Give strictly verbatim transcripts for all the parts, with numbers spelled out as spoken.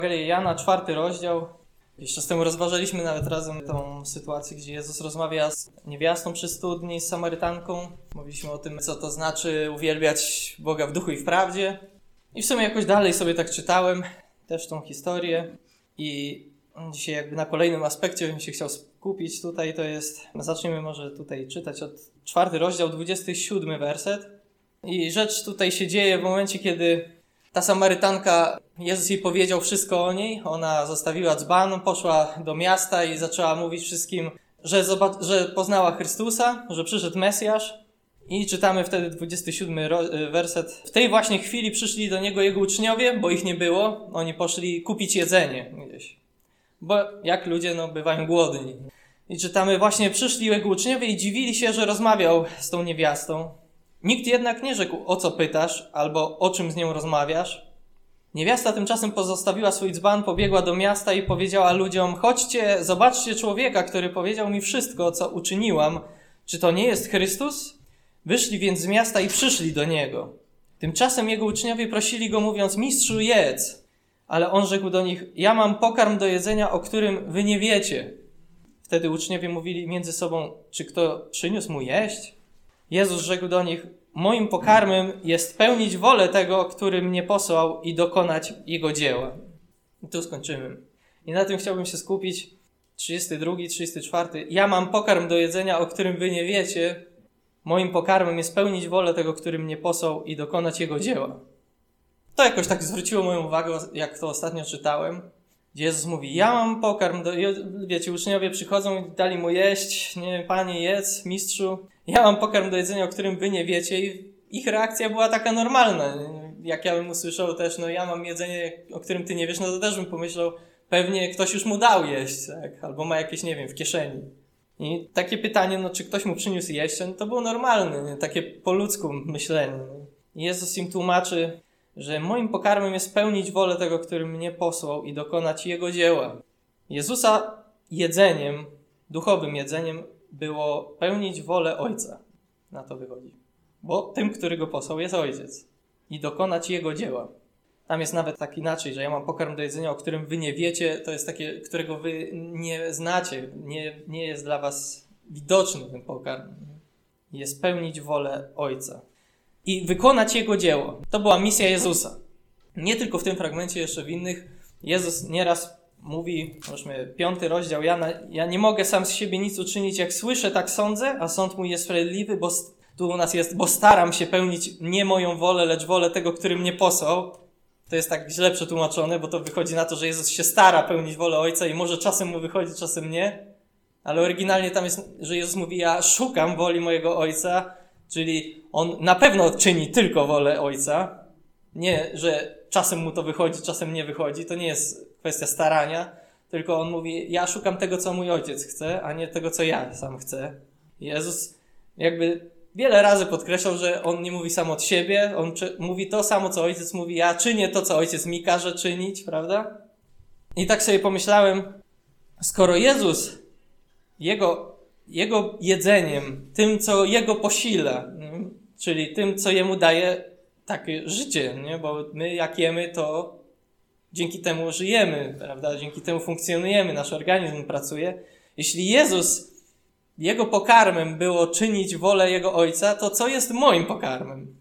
Jana, czwarty rozdział. Jakiś czas temu rozważaliśmy nawet razem tą sytuację, gdzie Jezus rozmawia z niewiastą przy studni, z Samarytanką. Mówiliśmy o tym, co to znaczy uwielbiać Boga w duchu i w prawdzie. I w sumie jakoś dalej sobie tak czytałem też tą historię. I dzisiaj jakby na kolejnym aspekcie bym się chciał skupić tutaj, to jest, zaczniemy może tutaj czytać od czwarty rozdział, dwudziesty siódmy werset. I rzecz tutaj się dzieje w momencie, kiedy ta Samarytanka, Jezus jej powiedział wszystko o niej, ona zostawiła dzban, poszła do miasta i zaczęła mówić wszystkim, że, zobac- że poznała Chrystusa, że przyszedł Mesjasz. I czytamy wtedy dwudziesty siódmy ro- werset. W tej właśnie chwili przyszli do Niego Jego uczniowie, bo ich nie było. Oni poszli kupić jedzenie gdzieś. Bo jak ludzie, no, bywają głodni. I czytamy, właśnie przyszli Jego uczniowie i dziwili się, że rozmawiał z tą niewiastą. Nikt jednak nie rzekł, o co pytasz, albo o czym z nią rozmawiasz. Niewiasta tymczasem pozostawiła swój dzban, pobiegła do miasta i powiedziała ludziom, chodźcie, zobaczcie człowieka, który powiedział mi wszystko, co uczyniłam. Czy to nie jest Chrystus? Wyszli więc z miasta i przyszli do Niego. Tymczasem Jego uczniowie prosili Go, mówiąc, mistrzu, jedz. Ale On rzekł do nich, ja mam pokarm do jedzenia, o którym wy nie wiecie. Wtedy uczniowie mówili między sobą, czy kto przyniósł mu jeść? Jezus rzekł do nich, moim pokarmem jest pełnić wolę tego, który mnie posłał i dokonać Jego dzieła. I tu skończymy. I na tym chciałbym się skupić. trzydziesty drugi, trzydziesty czwarty. Ja mam pokarm do jedzenia, o którym wy nie wiecie. Moim pokarmem jest pełnić wolę tego, który mnie posłał i dokonać Jego dzieła. To jakoś tak zwróciło moją uwagę, jak to ostatnio czytałem. Gdzie Jezus mówi, ja mam pokarm, do... wiecie, uczniowie przychodzą i dali mu jeść, nie, Panie, jedz, mistrzu. Ja mam pokarm do jedzenia, o którym wy nie wiecie i ich reakcja była taka normalna. Jak ja bym usłyszał też, no ja mam jedzenie, o którym ty nie wiesz, no to też bym pomyślał, pewnie ktoś już mu dał jeść, tak? Albo ma jakieś, nie wiem, w kieszeni. I takie pytanie, no czy ktoś mu przyniósł jeść, no to było normalne, nie? Takie po ludzku myślenie. I Jezus im tłumaczy, że moim pokarmem jest pełnić wolę tego, który mnie posłał i dokonać Jego dzieła. Jezusa jedzeniem, duchowym jedzeniem było pełnić wolę Ojca. Na to wychodzi. Bo tym, który Go posłał, jest Ojciec. I dokonać Jego dzieła. Tam jest nawet tak inaczej, że ja mam pokarm do jedzenia, o którym wy nie wiecie, to jest takie, którego wy nie znacie, nie, nie jest dla was widoczny ten pokarm. Jest pełnić wolę Ojca. I wykonać Jego dzieło. To była misja Jezusa. Nie tylko w tym fragmencie, jeszcze w innych. Jezus nieraz mówi, zobaczmy, piąty rozdział Jana, ja nie mogę sam z siebie nic uczynić, jak słyszę, tak sądzę, a sąd mój jest sprawiedliwy, bo tu u nas jest, bo staram się pełnić nie moją wolę, lecz wolę tego, który mnie posłał. To jest tak źle przetłumaczone, bo to wychodzi na to, że Jezus się stara pełnić wolę Ojca i może czasem mu wychodzi, czasem nie. Ale oryginalnie tam jest, że Jezus mówi, ja szukam woli mojego Ojca, czyli On na pewno czyni tylko wolę Ojca. Nie, że czasem mu to wychodzi, czasem nie wychodzi. To nie jest kwestia starania, tylko On mówi, ja szukam tego, co mój Ojciec chce, a nie tego, co ja sam chcę. Jezus jakby wiele razy podkreślał, że On nie mówi sam od siebie, On mówi to samo, co Ojciec mówi, ja czynię to, co Ojciec mi każe czynić, prawda? I tak sobie pomyślałem, skoro Jezus, Jego, jego jedzeniem, tym, co Jego posila, nie? Czyli tym, co Jemu daje takie życie, nie? Bo my jak jemy, to dzięki temu żyjemy, prawda? Dzięki temu funkcjonujemy, nasz organizm pracuje. Jeśli Jezus, Jego pokarmem było czynić wolę Jego Ojca, to co jest moim pokarmem?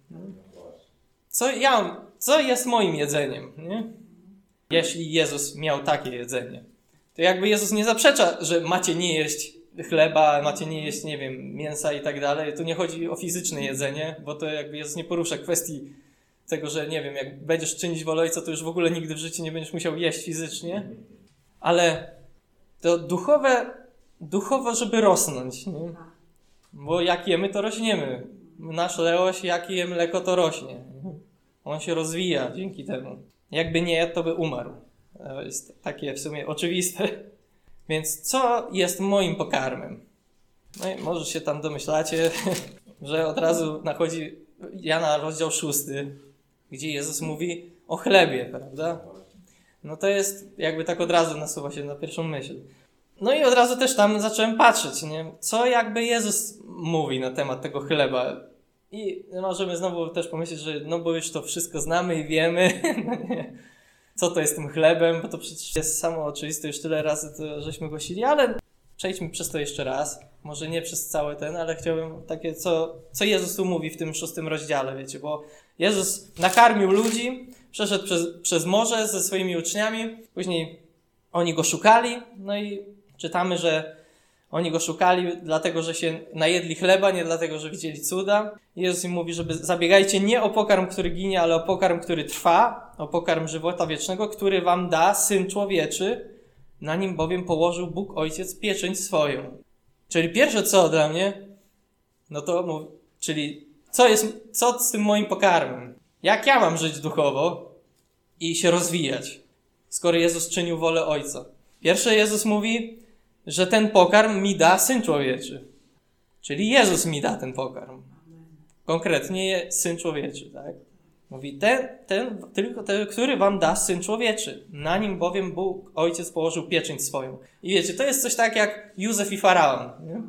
Co ja, co jest moim jedzeniem? Nie? Jeśli Jezus miał takie jedzenie, to jakby Jezus nie zaprzecza, że macie nie jeść chleba, macie nie jeść, nie wiem, mięsa i tak dalej. Tu nie chodzi o fizyczne jedzenie, bo to jakby Jezus nie porusza kwestii tego, że nie wiem, jak będziesz czynić wolę Ojca, to już w ogóle nigdy w życiu nie będziesz musiał jeść fizycznie. Ale to duchowe, duchowo, żeby rosnąć. Nie? Bo jak jemy, to rośniemy. Nasz Leoś, jak je mleko, to rośnie. On się rozwija dzięki temu. Jakby nie jadł, to by umarł. To jest takie w sumie oczywiste. Więc co jest moim pokarmem? No i może się tam domyślacie, że od razu nachodzi Jana rozdział szósty, gdzie Jezus mówi o chlebie, prawda? No to jest jakby tak od razu nasuwa się na pierwszą myśl. No i od razu też tam zacząłem patrzeć, nie? Co jakby Jezus mówi na temat tego chleba. I możemy znowu też pomyśleć, że no bo już to wszystko znamy i wiemy. No nie. co to jest tym chlebem, bo to przecież jest samo oczywiste, już tyle razy to żeśmy głosili, ale przejdźmy przez to jeszcze raz. Może nie przez cały ten, ale chciałbym takie, co, co Jezus tu mówi w tym szóstym rozdziale, wiecie, bo Jezus nakarmił ludzi, przeszedł przez, przez morze ze swoimi uczniami, później oni go szukali, no i czytamy, że oni go szukali dlatego, że się najedli chleba, nie dlatego, że widzieli cuda. I Jezus im mówi, żeby zabiegajcie nie o pokarm, który ginie, ale o pokarm, który trwa, o pokarm żywota wiecznego, który wam da Syn Człowieczy, na nim bowiem położył Bóg Ojciec pieczęć swoją. Czyli pierwsze co dla mnie, no to mów, czyli co jest, co z tym moim pokarmem? Jak ja mam żyć duchowo i się rozwijać, skoro Jezus czynił wolę Ojca? Pierwsze Jezus mówi, że ten pokarm mi da Syn Człowieczy. Czyli Jezus mi da ten pokarm. Konkretnie Syn Człowieczy, tak? Mówi, ten, ten, tylko ten, który wam da Syn Człowieczy. Na nim bowiem Bóg Ojciec położył pieczęć swoją. I wiecie, to jest coś tak jak Józef i Faraon. Nie?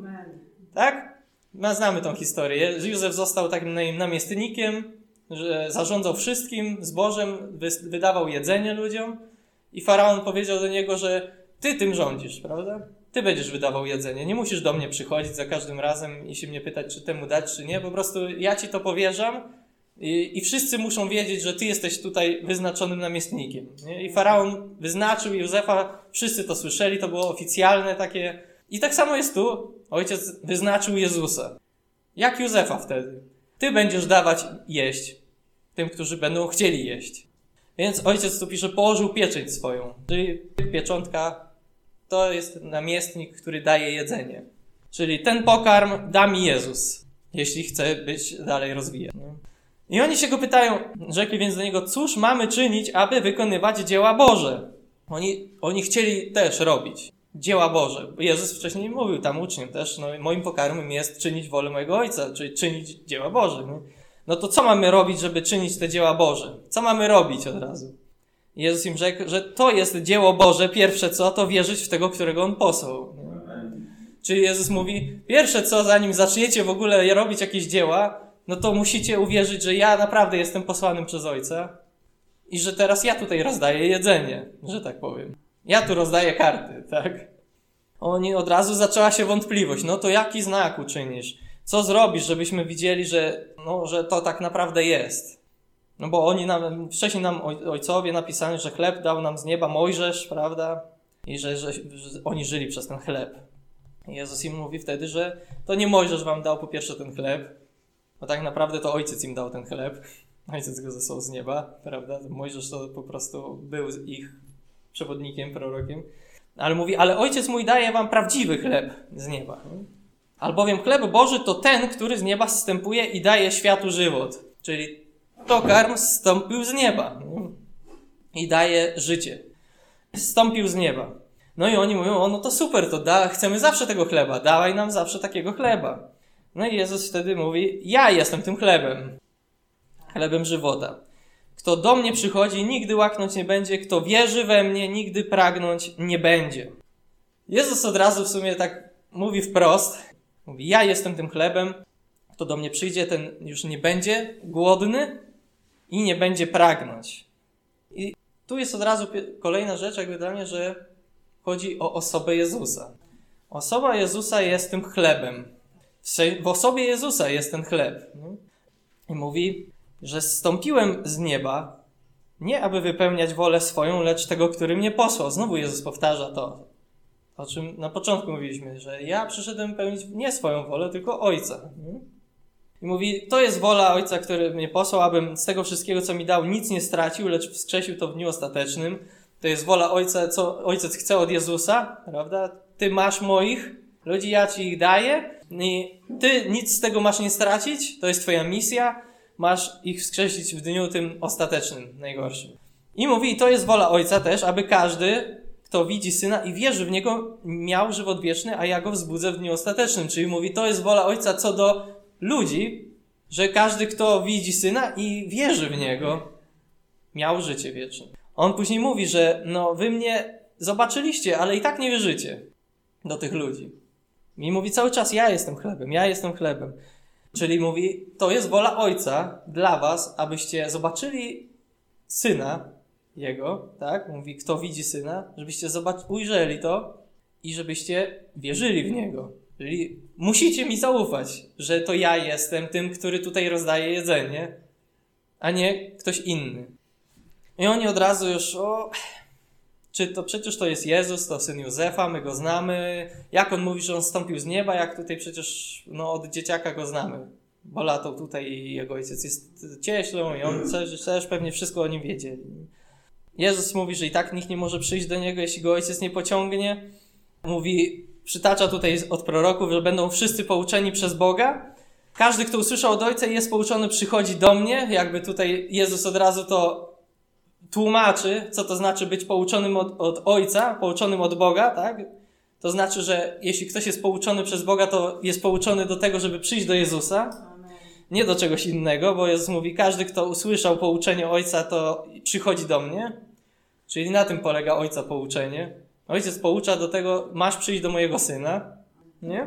Tak? My znamy tą historię. Józef został takim namiestnikiem, że zarządzał wszystkim zbożem, wydawał jedzenie ludziom i Faraon powiedział do niego, że ty tym rządzisz, prawda? Ty będziesz wydawał jedzenie. Nie musisz do mnie przychodzić za każdym razem i się mnie pytać, czy temu dać, czy nie. Po prostu ja ci to powierzam i, i wszyscy muszą wiedzieć, że ty jesteś tutaj wyznaczonym namiestnikiem. Nie? I Faraon wyznaczył Józefa, wszyscy to słyszeli, to było oficjalne takie. I tak samo jest tu. Ojciec wyznaczył Jezusa. Jak Józefa wtedy. Ty będziesz dawać jeść tym, którzy będą chcieli jeść. Więc ojciec tu pisze, położył pieczęć swoją. Czyli pieczątka to jest namiestnik, który daje jedzenie. Czyli ten pokarm da mi Jezus, jeśli chce być dalej rozwijany. I oni się go pytają, rzekli więc do niego, cóż mamy czynić, aby wykonywać dzieła Boże? Oni, oni chcieli też robić dzieła Boże. Jezus wcześniej mówił tam uczniom też, no moim pokarmem jest czynić wolę mojego Ojca, czyli czynić dzieła Boże. Nie? No to co mamy robić, żeby czynić te dzieła Boże? Co mamy robić od razu? I Jezus im rzekł, że to jest dzieło Boże, pierwsze co, to wierzyć w tego, którego On posłał. Nie? Czyli Jezus mówi, pierwsze co, zanim zaczniecie w ogóle robić jakieś dzieła, no to musicie uwierzyć, że ja naprawdę jestem posłanym przez Ojca i że teraz ja tutaj rozdaję jedzenie, że tak powiem. Ja tu rozdaję karty, tak? Oni od razu zaczęła się wątpliwość. No to jaki znak uczynisz? Co zrobisz, żebyśmy widzieli, że, no, że to tak naprawdę jest? No bo oni nam, wcześniej nam ojcowie napisali, że chleb dał nam z nieba Mojżesz, prawda? I że, że, że oni żyli przez ten chleb. I Jezus im mówi wtedy, że to nie Mojżesz wam dał po pierwsze ten chleb, bo tak naprawdę to Ojciec im dał ten chleb. Ojciec go zesłał z nieba, prawda? Mojżesz to po prostu był ich przewodnikiem, prorokiem. Ale mówi, ale Ojciec mój daje wam prawdziwy chleb z nieba. Albowiem chleb Boży to ten, który z nieba zstępuje i daje światu żywot. Czyli pokarm zstąpił z nieba i daje życie. Zstąpił z nieba. No i oni mówią, o no to super, to da, chcemy zawsze tego chleba, dawaj nam zawsze takiego chleba. No i Jezus wtedy mówi, ja jestem tym chlebem, chlebem żywota. Kto do mnie przychodzi, nigdy łaknąć nie będzie, kto wierzy we mnie, nigdy pragnąć nie będzie. Jezus od razu w sumie tak mówi wprost, mówi, ja jestem tym chlebem, kto do mnie przyjdzie, ten już nie będzie głodny i nie będzie pragnąć. I tu jest od razu kolejna rzecz, jakby dla mnie, że chodzi o osobę Jezusa. Osoba Jezusa jest tym chlebem. W osobie Jezusa jest ten chleb. I mówi, że zstąpiłem z nieba, nie aby wypełniać wolę swoją, lecz tego, który mnie posłał. Znowu Jezus powtarza to, o czym na początku mówiliśmy, że ja przyszedłem pełnić nie swoją wolę, tylko Ojca. I mówi, to jest wola Ojca, który mnie posłał, abym z tego wszystkiego, co mi dał, nic nie stracił, lecz wskrzesił to w dniu ostatecznym. To jest wola Ojca, co Ojciec chce od Jezusa, prawda? Ty masz moich ludzi, ja ci ich daję i ty nic z tego masz nie stracić, to jest twoja misja, masz ich wskrzesić w dniu tym ostatecznym, najgorszym. I mówi, i to jest wola Ojca też, aby każdy, kto widzi Syna i wierzy w Niego, miał żywot wieczny, a ja go wzbudzę w dniu ostatecznym. Czyli mówi, to jest wola Ojca co do ludzi, że każdy, kto widzi Syna i wierzy w Niego, miał życie wieczne. On później mówi, że no wy mnie zobaczyliście, ale i tak nie wierzycie do tych ludzi. I mówi cały czas, ja jestem chlebem, ja jestem chlebem. Czyli mówi, to jest wola Ojca dla was, abyście zobaczyli Syna Jego, tak? Mówi, kto widzi Syna, żebyście zobac- ujrzeli to i żebyście wierzyli w Niego. Czyli musicie mi zaufać, że to ja jestem tym, który tutaj rozdaje jedzenie, a nie ktoś inny. I oni od razu już, o, czy to przecież to jest Jezus, to syn Józefa, my go znamy. Jak on mówi, że on zstąpił z nieba, jak tutaj przecież no, od dzieciaka go znamy. Bo latał tutaj i jego ojciec jest cieślą i on też, też pewnie wszystko o nim wiedzieli. Jezus mówi, że i tak nikt nie może przyjść do niego, jeśli go ojciec nie pociągnie. Mówi, przytacza tutaj od proroków, że będą wszyscy pouczeni przez Boga. Każdy, kto usłyszał od ojca i jest pouczony, przychodzi do mnie. Jakby tutaj Jezus od razu to tłumaczy, co to znaczy być pouczonym od, od ojca, pouczonym od Boga, tak? To znaczy, że jeśli ktoś jest pouczony przez Boga, to jest pouczony do tego, żeby przyjść do Jezusa, nie do czegoś innego, bo Jezus mówi, każdy, kto usłyszał pouczenie Ojca, to przychodzi do mnie. Czyli na tym polega Ojca pouczenie. Ojciec poucza do tego, masz przyjść do mojego Syna, nie?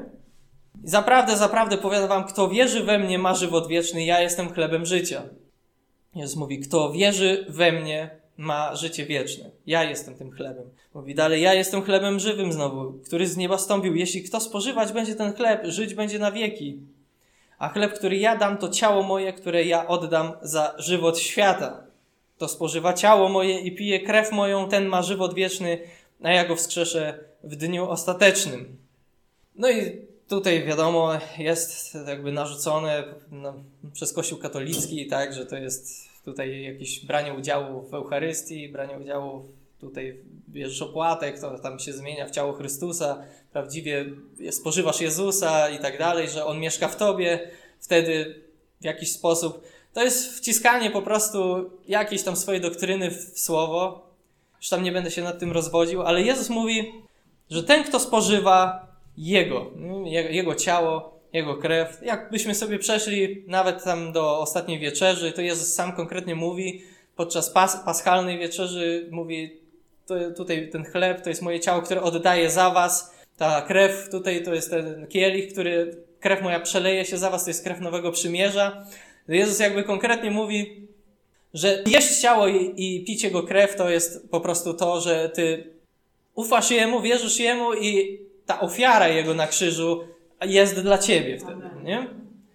I zaprawdę, zaprawdę powiadam wam, kto wierzy we mnie, ma żywot wieczny, ja jestem chlebem życia. Jezus mówi, kto wierzy we mnie, ma życie wieczne. Ja jestem tym chlebem. Mówi dalej, ja jestem chlebem żywym znowu, który z nieba stąpił. Jeśli kto spożywać będzie ten chleb, żyć będzie na wieki. A chleb, który ja dam, to ciało moje, które ja oddam za żywot świata. Kto spożywa ciało moje i pije krew moją, ten ma żywot wieczny, a ja go wskrzeszę w dniu ostatecznym. No i tutaj wiadomo, jest jakby narzucone no, przez Kościół katolicki, tak, że to jest tutaj jakieś branie udziału w Eucharystii, branie udziału tutaj bierzesz opłatek, to tam się zmienia w ciało Chrystusa, prawdziwie spożywasz Jezusa i tak dalej, że On mieszka w tobie, wtedy w jakiś sposób. To jest wciskanie po prostu jakiejś tam swojej doktryny w słowo. Już tam nie będę się nad tym rozwodził, ale Jezus mówi, że ten, kto spożywa Jego, Jego ciało, Jego krew, jakbyśmy sobie przeszli nawet tam do ostatniej wieczerzy, to Jezus sam konkretnie mówi, podczas pas, paschalnej wieczerzy mówi, to, tutaj ten chleb to jest moje ciało, które oddaję za was, ta krew tutaj to jest ten kielich, który, krew moja przeleje się za was, to jest krew nowego przymierza. Jezus jakby konkretnie mówi, że jeść ciało i, i pić Jego krew to jest po prostu to, że ty ufasz Jemu, wierzysz Jemu i ta ofiara Jego na krzyżu jest dla ciebie wtedy, nie?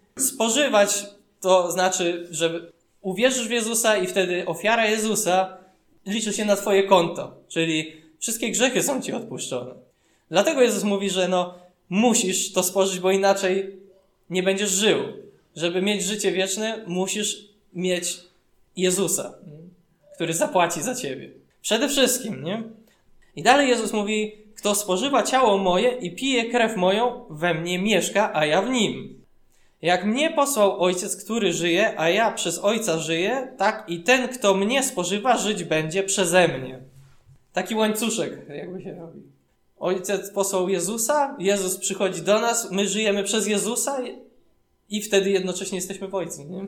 Spożywać to znaczy, że uwierzysz w Jezusa i wtedy ofiara Jezusa liczy się na twoje konto, czyli wszystkie grzechy są ci odpuszczone. Dlatego Jezus mówi, że no musisz to spożyć, bo inaczej nie będziesz żył. Żeby mieć życie wieczne, musisz mieć Jezusa, który zapłaci za ciebie. Przede wszystkim, nie? I dalej Jezus mówi, kto spożywa ciało moje i pije krew moją, we mnie mieszka, a ja w nim. Jak mnie posłał Ojciec, który żyje, a ja przez Ojca żyję, tak i ten, kto mnie spożywa, żyć będzie przeze mnie. Taki łańcuszek jakby się robi. Ojciec posłał Jezusa, Jezus przychodzi do nas, my żyjemy przez Jezusa i wtedy jednocześnie jesteśmy w Ojcu, nie?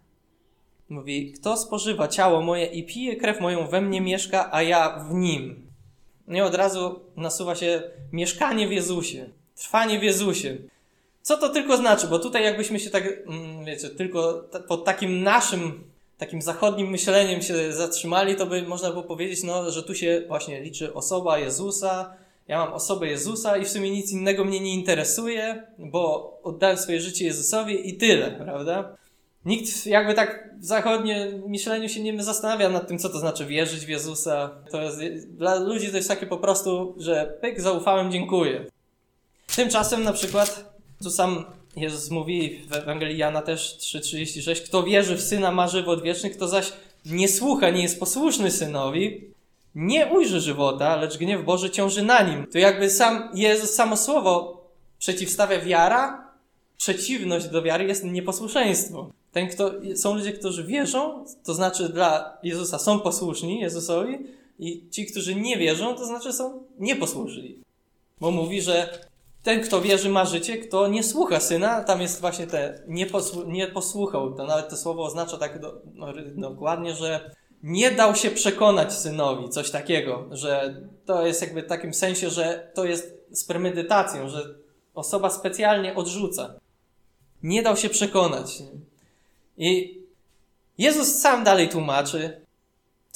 Mówi, kto spożywa ciało moje i pije krew moją, we mnie mieszka, a ja w nim. Nie od razu nasuwa się mieszkanie w Jezusie, trwanie w Jezusie. Co to tylko znaczy? Bo tutaj jakbyśmy się tak, wiecie, tylko pod takim naszym, takim zachodnim myśleniem się zatrzymali, to by można było powiedzieć, no, że tu się właśnie liczy osoba Jezusa, ja mam osobę Jezusa i w sumie nic innego mnie nie interesuje, bo oddałem swoje życie Jezusowi i tyle, prawda? Nikt jakby tak w zachodnim myśleniu się nie zastanawia nad tym, co to znaczy wierzyć w Jezusa. To jest, dla ludzi to jest takie po prostu, że pyk, zaufałem, dziękuję. Tymczasem na przykład, tu sam Jezus mówi w Ewangelii Jana też trzy trzydzieści sześć, kto wierzy w Syna ma żywot wieczny, kto zaś nie słucha, nie jest posłuszny Synowi, nie ujrzy żywota, lecz gniew Boży ciąży na nim. To jakby sam Jezus, samo słowo przeciwstawia wiara, przeciwność do wiary jest nieposłuszeństwo. Ten, kto, są ludzie, którzy wierzą, to znaczy dla Jezusa są posłuszni Jezusowi i ci, którzy nie wierzą, to znaczy są nieposłuszni. Bo mówi, że ten, kto wierzy, ma życie, kto nie słucha Syna, tam jest właśnie te, nie, posłu- nie posłuchał. To nawet to słowo oznacza tak do, no, dokładnie, że nie dał się przekonać Synowi, coś takiego, że to jest jakby w takim sensie, że to jest z premedytacją, że osoba specjalnie odrzuca. Nie dał się przekonać. I Jezus sam dalej tłumaczy,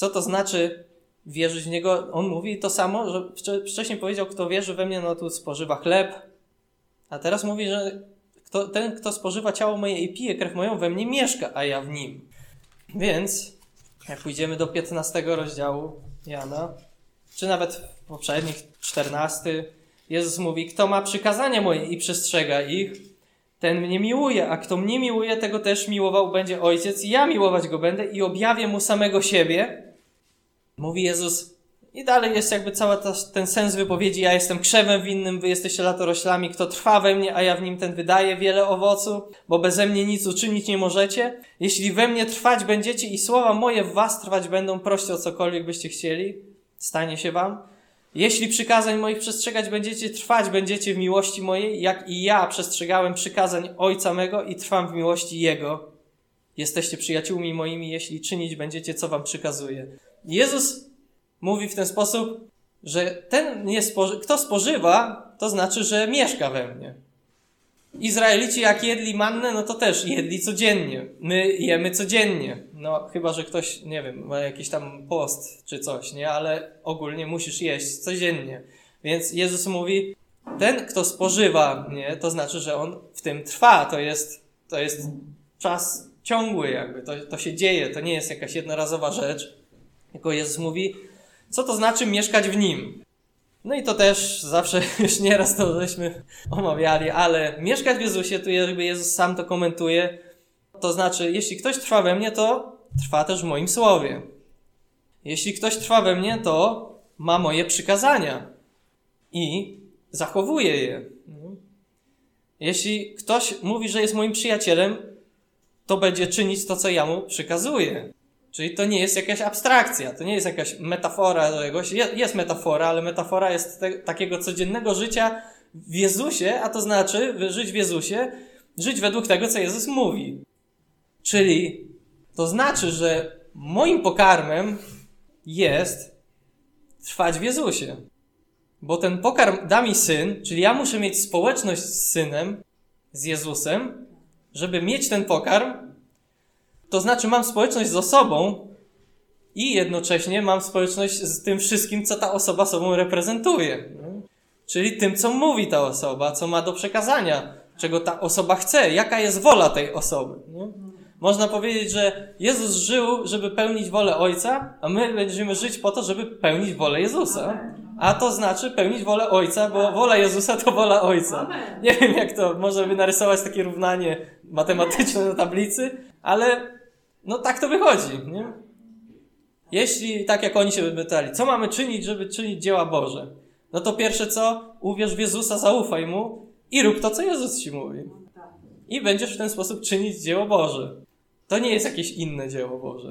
Co to znaczy wierzyć w Niego? On mówi to samo, że wcześniej powiedział, kto wierzy we mnie, no tu spożywa chleb. A teraz mówi, że kto, ten, kto spożywa ciało moje i pije krew moją, we mnie mieszka, a ja w nim. Więc jak pójdziemy do piętnastego rozdziału Jana, czy nawet w poprzednich czternasty, Jezus mówi, kto ma przykazania moje i przestrzega ich, ten mnie miłuje, a kto mnie miłuje, tego też miłował będzie Ojciec i ja miłować go będę i objawię mu samego siebie. Mówi Jezus i dalej jest jakby cały ten sens wypowiedzi, ja jestem krzewem winnym, wy jesteście latoroślami, kto trwa we mnie, a ja w nim, ten wydaje wiele owocu, bo beze mnie nic uczynić nie możecie. Jeśli we mnie trwać będziecie i słowa moje w was trwać będą, proście o cokolwiek byście chcieli, stanie się wam. Jeśli przykazań moich przestrzegać będziecie, trwać będziecie w miłości mojej, jak i ja przestrzegałem przykazań Ojca mego i trwam w miłości Jego. Jesteście przyjaciółmi moimi, jeśli czynić będziecie, co wam przykazuje. Jezus mówi w ten sposób, że ten nie spoży- kto spożywa, to znaczy, że mieszka we mnie. Izraelici jak jedli mannę, no to też jedli codziennie. My jemy codziennie. No chyba, że ktoś, nie wiem, ma jakiś tam post czy coś, nie? Ale ogólnie musisz jeść codziennie. Więc Jezus mówi, ten kto spożywa, nie? To znaczy, że on w tym trwa. To jest, to jest czas ciągły jakby. To, to się dzieje. To nie jest jakaś jednorazowa rzecz. Tylko Jezus mówi, co to znaczy mieszkać w Nim? No i to też zawsze już nieraz to żeśmy omawiali, ale mieszkać w Jezusie, tu jakby Jezus sam to komentuje, to znaczy, jeśli ktoś trwa we mnie, to trwa też w moim słowie. Jeśli ktoś trwa we mnie, to ma moje przykazania i zachowuje je. Jeśli ktoś mówi, że jest moim przyjacielem, to będzie czynić to, co ja mu przykazuję. Czyli to nie jest jakaś abstrakcja, to nie jest jakaś metafora czegoś. Jest metafora, ale metafora jest te, takiego codziennego życia w Jezusie, a to znaczy żyć w Jezusie, żyć według tego, co Jezus mówi. Czyli to znaczy, że moim pokarmem jest trwać w Jezusie. Bo ten pokarm da mi Syn, czyli ja muszę mieć społeczność z Synem, z Jezusem, żeby mieć ten pokarm. To znaczy mam społeczność z osobą i jednocześnie mam społeczność z tym wszystkim, co ta osoba sobą reprezentuje. Czyli tym, co mówi ta osoba, co ma do przekazania, czego ta osoba chce, jaka jest wola tej osoby. Można powiedzieć, że Jezus żył, żeby pełnić wolę Ojca, a my będziemy żyć po to, żeby pełnić wolę Jezusa. A to znaczy pełnić wolę Ojca, bo wola Jezusa to wola Ojca. Nie wiem, jak to, może by narysować takie równanie matematyczne na tablicy, ale no tak to wychodzi, nie? Jeśli, tak jak oni się pytali, co mamy czynić, żeby czynić dzieła Boże? No to pierwsze co? Uwierz w Jezusa, zaufaj Mu i rób to, co Jezus Ci mówi. I będziesz w ten sposób czynić dzieło Boże. To nie jest jakieś inne dzieło Boże.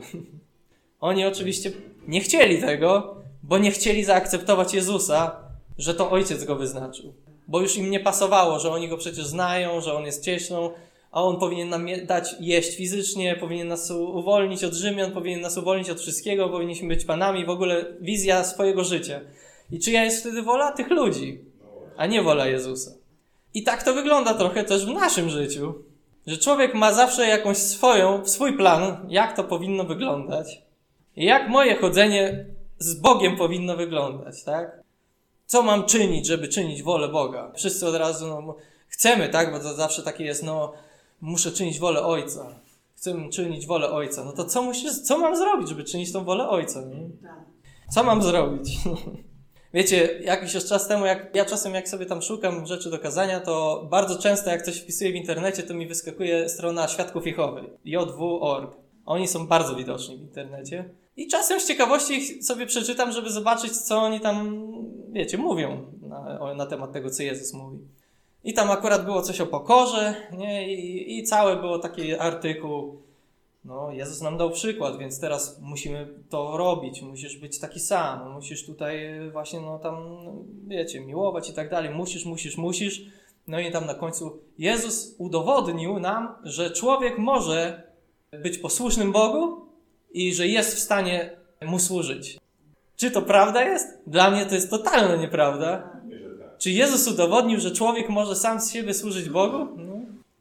Oni oczywiście nie chcieli tego, bo nie chcieli zaakceptować Jezusa, że to Ojciec Go wyznaczył. Bo już im nie pasowało, że oni Go przecież znają, że On jest cieśną, a On powinien nam dać jeść fizycznie, powinien nas uwolnić od Rzymian, powinien nas uwolnić od wszystkiego, powinniśmy być panami, w ogóle wizja swojego życia. I czyja jest wtedy wola? Tych ludzi, a nie wola Jezusa. I tak to wygląda trochę też w naszym życiu, że człowiek ma zawsze jakąś swoją, swój plan, jak to powinno wyglądać i jak moje chodzenie z Bogiem powinno wyglądać, tak? Co mam czynić, żeby czynić wolę Boga? Wszyscy od razu, no, chcemy, tak? Bo to zawsze takie jest, no, muszę czynić wolę Ojca. Chcę czynić wolę Ojca. No to co musisz, co mam zrobić, żeby czynić tą wolę Ojca? Nie? Co mam zrobić? Wiecie, jakiś już czas temu, jak ja czasem jak sobie tam szukam rzeczy do kazania, to bardzo często jak coś wpisuję w internecie, to mi wyskakuje strona Świadków Jehowy, j w kropka org. Oni są bardzo widoczni w internecie. I czasem z ciekawości ich sobie przeczytam, żeby zobaczyć, co oni tam, wiecie, mówią na, na temat tego, co Jezus mówi. I tam akurat było coś o pokorze, nie? I, i całe było taki artykuł, no Jezus nam dał przykład, więc teraz musimy to robić, musisz być taki sam, musisz tutaj właśnie, no tam, wiecie, miłować i tak dalej, musisz, musisz, musisz. No i tam na końcu Jezus udowodnił nam, że człowiek może być posłusznym Bogu i że jest w stanie Mu służyć. Czy to prawda jest? Dla mnie to jest totalna nieprawda. Czy Jezus udowodnił, że człowiek może sam z siebie służyć Bogu? No.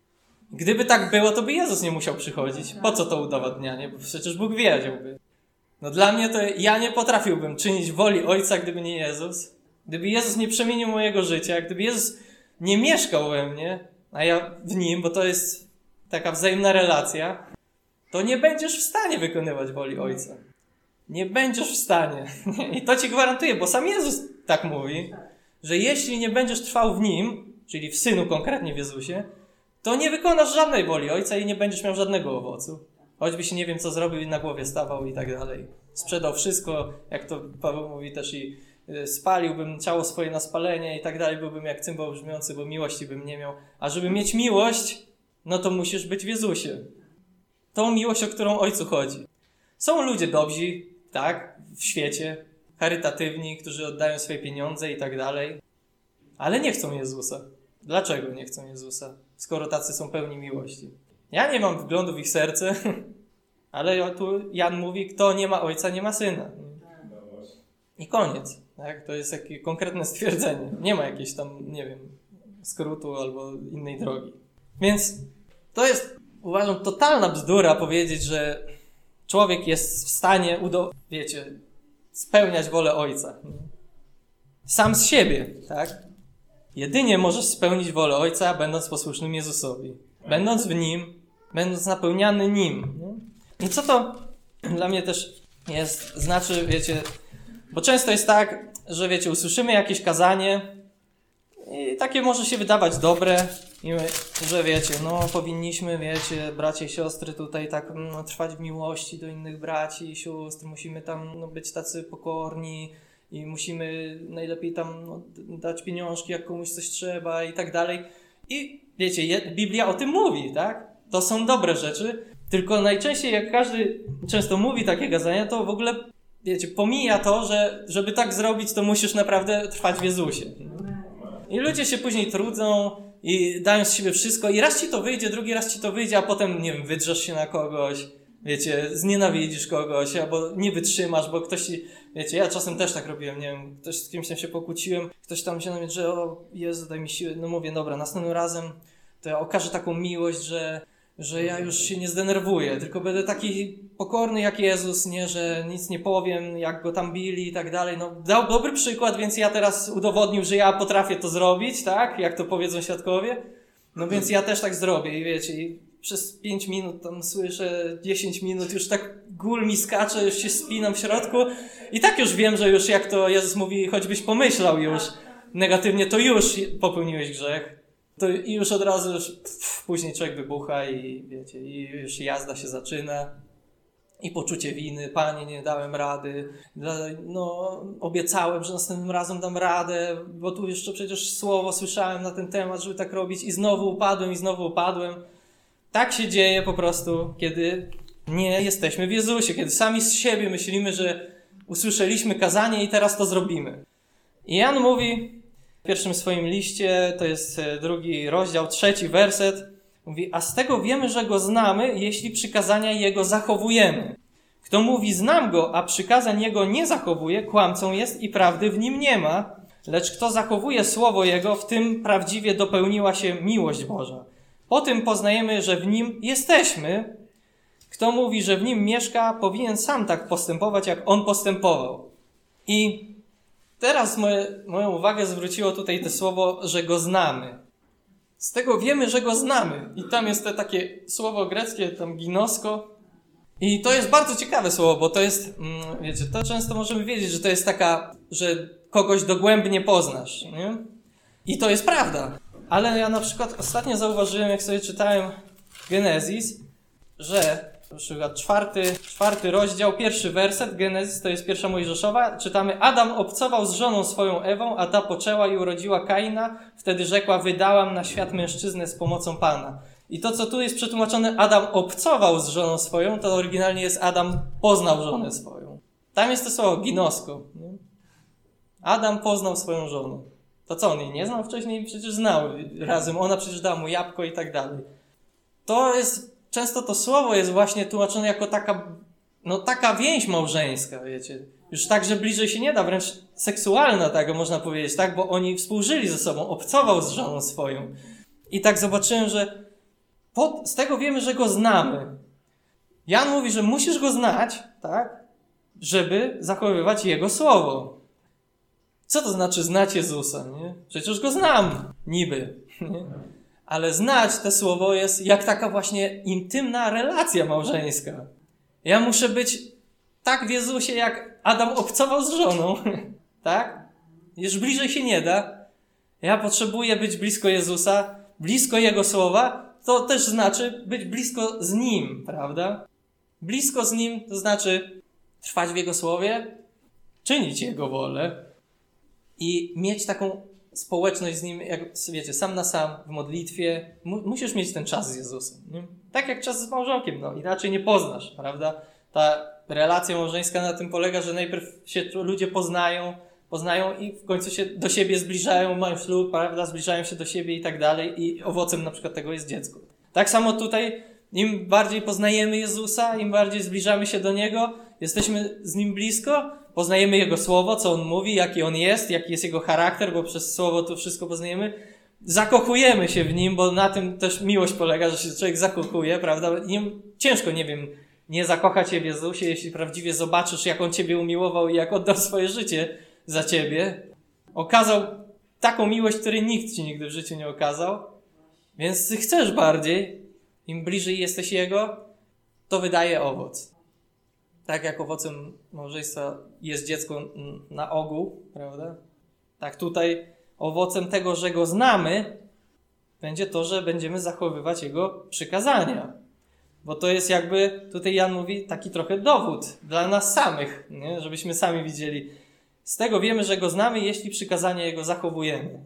Gdyby tak było, to by Jezus nie musiał przychodzić. Po co to udowadnianie? Bo przecież Bóg wiedziałby. No dla mnie to ja nie potrafiłbym czynić woli Ojca, gdyby nie Jezus. Gdyby Jezus nie przemienił mojego życia, gdyby Jezus nie mieszkał we mnie, a ja w Nim, bo to jest taka wzajemna relacja, to nie będziesz w stanie wykonywać woli Ojca. Nie będziesz w stanie. I to ci gwarantuję, bo sam Jezus tak mówi, że jeśli nie będziesz trwał w Nim, czyli w Synu konkretnie w Jezusie, to nie wykonasz żadnej woli Ojca i nie będziesz miał żadnego owocu. Choćbyś nie wiem co zrobił i na głowie stawał i tak dalej. Sprzedał wszystko, jak to Paweł mówi też i spaliłbym ciało swoje na spalenie i tak dalej, byłbym jak cymbał brzmiący, bo miłości bym nie miał. A żeby mieć miłość, no to musisz być w Jezusie. Tą miłość, o którą Ojcu chodzi. Są ludzie dobrzy, tak, w świecie, charytatywni, którzy oddają swoje pieniądze i tak dalej, ale nie chcą Jezusa. Dlaczego nie chcą Jezusa, skoro tacy są pełni miłości? Ja nie mam wglądu w ich serce, ale tu Jan mówi, kto nie ma Ojca, nie ma Syna. I koniec. Tak? To jest takie konkretne stwierdzenie. Nie ma jakiejś tam, nie wiem, skrótu albo innej drogi. Więc to jest, uważam, totalna bzdura powiedzieć, że człowiek jest w stanie, udo- wiecie, spełniać wolę Ojca. Sam z siebie, tak? Jedynie możesz spełnić wolę Ojca, będąc posłusznym Jezusowi. Będąc w Nim, będąc napełniany Nim. I co to dla mnie też jest, znaczy, wiecie, bo często jest tak, że wiecie, usłyszymy jakieś kazanie i takie może się wydawać dobre, i my, że wiecie, no powinniśmy, wiecie, bracia i siostry tutaj tak no, trwać w miłości do innych braci i sióstr, musimy tam no, być tacy pokorni i musimy najlepiej tam no, dać pieniążki, jak komuś coś trzeba i tak dalej. I wiecie, je, Biblia o tym mówi, tak? To są dobre rzeczy, tylko najczęściej jak każdy często mówi takie kazania, to w ogóle, wiecie, pomija to, że żeby tak zrobić, to musisz naprawdę trwać w Jezusie. I ludzie się później trudzą i dają z siebie wszystko i raz ci to wyjdzie, drugi raz ci to wyjdzie, a potem, nie wiem, wydrzesz się na kogoś, wiecie, znienawidzisz kogoś, albo nie wytrzymasz, bo ktoś ci, wiecie, ja czasem też tak robiłem, nie wiem, ktoś z kimś tam się pokłóciłem, ktoś tam się na mnie, że o Jezu, daj mi siłę, no mówię, dobra, następnym razem to ja okażę taką miłość, że że ja już się nie zdenerwuję, tylko będę taki pokorny jak Jezus, nie, że nic nie powiem, jak go tam bili i tak dalej. No, dał dobry przykład, więc ja teraz udowodnił, że ja potrafię to zrobić, tak, jak to powiedzą świadkowie. No więc ja też tak zrobię i wiecie, i przez pięć minut tam słyszę, dziesięć minut już tak gól mi skacze, już się spinam w środku i tak już wiem, że już jak to Jezus mówi, choćbyś pomyślał już negatywnie, to już popełniłeś grzech. To i już od razu już, pff, później człowiek wybucha i wiecie, i już jazda się zaczyna i poczucie winy, Panie, nie dałem rady, no obiecałem, że następnym razem dam radę, bo tu jeszcze przecież słowo słyszałem na ten temat, żeby tak robić i znowu upadłem i znowu upadłem. Tak się dzieje po prostu, kiedy nie jesteśmy w Jezusie, kiedy sami z siebie myślimy, że usłyszeliśmy kazanie i teraz to zrobimy. I Jan mówi w pierwszym swoim liście, to jest drugi rozdział, trzeci werset, mówi, a z tego wiemy, że Go znamy, jeśli przykazania Jego zachowujemy. Kto mówi, znam Go, a przykazań Jego nie zachowuje, kłamcą jest i prawdy w nim nie ma, lecz kto zachowuje słowo Jego, w tym prawdziwie dopełniła się miłość Boża. Po tym poznajemy, że w Nim jesteśmy. Kto mówi, że w Nim mieszka, powinien sam tak postępować, jak On postępował. I teraz moje, moją uwagę zwróciło tutaj to słowo, że Go znamy. Z tego wiemy, że Go znamy. I tam jest to takie słowo greckie, tam ginosko. I to jest bardzo ciekawe słowo, bo to jest, wiecie, to często możemy wiedzieć, że to jest taka, że kogoś dogłębnie poznasz, nie? I to jest prawda. Ale ja na przykład ostatnio zauważyłem, jak sobie czytałem Genezis, że na przykład czwarty, czwarty rozdział, pierwszy werset, Genezis to jest pierwsza Mojżeszowa, czytamy, Adam obcował z żoną swoją Ewą, a ta poczęła i urodziła Kaina, wtedy rzekła, wydałam na świat mężczyznę z pomocą Pana. I to, co tu jest przetłumaczone, Adam obcował z żoną swoją, to oryginalnie jest Adam poznał żonę swoją. Tam jest to słowo ginosko. Nie? Adam poznał swoją żonę. To co, on jej nie znał wcześniej? Przecież znał razem, ona przecież dała mu jabłko i tak dalej. To jest, często to słowo jest właśnie tłumaczone jako taka, no taka więź małżeńska, wiecie. Już tak, że bliżej się nie da, wręcz seksualna, tak można powiedzieć, tak, bo oni współżyli ze sobą, obcował z żoną swoją. I tak zobaczyłem, że pod, z tego wiemy, że Go znamy. Jan mówi, że musisz Go znać, tak? żeby zachowywać Jego słowo. Co to znaczy znać Jezusa? Nie? Przecież Go znam, niby. Nie? Ale znać to słowo jest jak taka właśnie intymna relacja małżeńska. Ja muszę być tak w Jezusie, jak Adam obcował z żoną. Tak? Już bliżej się nie da. Ja potrzebuję być blisko Jezusa, blisko Jego słowa. To też znaczy być blisko z Nim, prawda? Blisko z Nim to znaczy trwać w Jego słowie, czynić Jego wolę i mieć taką społeczność z Nim, jak wiecie, sam na sam w modlitwie. Mu- musisz mieć ten czas z Jezusem. Nie? Tak jak czas z małżonkiem, no inaczej nie poznasz, prawda? Ta relacja małżeńska na tym polega, że najpierw się ludzie poznają, poznają i w końcu się do siebie zbliżają, mają ślub, prawda? Zbliżają się do siebie i tak dalej i owocem na przykład tego jest dziecko. Tak samo tutaj, im bardziej poznajemy Jezusa, im bardziej zbliżamy się do Niego, jesteśmy z Nim blisko, poznajemy Jego słowo, co On mówi, jaki On jest, jaki jest Jego charakter, bo przez słowo to wszystko poznajemy. Zakochujemy się w Nim, bo na tym też miłość polega, że się człowiek zakochuje, prawda? Nie, ciężko, nie wiem, nie zakochać się w Jezusie, jeśli prawdziwie zobaczysz, jak On Ciebie umiłował i jak oddał swoje życie za Ciebie. Okazał taką miłość, której nikt Ci nigdy w życiu nie okazał. Więc Ty chcesz bardziej, im bliżej jesteś Jego, to wydaje owoc. Tak jak owocem małżeństwa jest dziecko na ogół, prawda? Tak tutaj owocem tego, że Go znamy, będzie to, że będziemy zachowywać Jego przykazania. Bo to jest jakby, tutaj Jan mówi, taki trochę dowód dla nas samych, nie? Żebyśmy sami widzieli. Z tego wiemy, że Go znamy, jeśli przykazania Jego zachowujemy.